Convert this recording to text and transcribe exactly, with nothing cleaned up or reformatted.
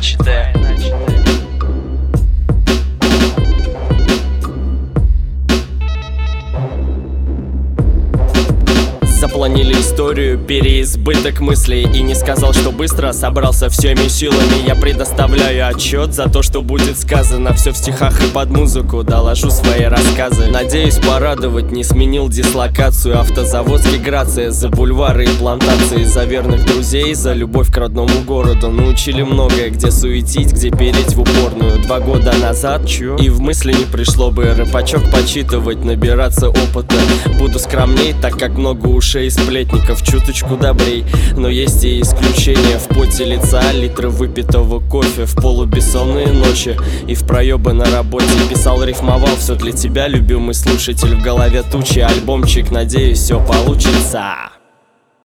начатое. Запланили историю, переизбыток мыслей. И не сказал, что быстро собрался всеми силами. Я предоставляю отчет за то, что будет сказано. Все в стихах и под музыку, доложу свои рассказы. Надеюсь порадовать, не сменил дислокацию. Автозаводский Грация, за бульвары и плантации. За верных друзей, за любовь к родному городу. Научили многое, где суетить, где переть в упорную. Два года назад, чё? И в мысли не пришло бы рэпачок почитывать, набираться опыта. Буду скромней, так как много ушей сплетников, чуточку добрей. Но есть и исключения: в поте лица литры выпитого кофе, в полубессонные ночи и в проебы на работе. Писал, рифмовал, все для тебя, любимый слушатель. В голове тучи, альбомчик, надеюсь, все получится.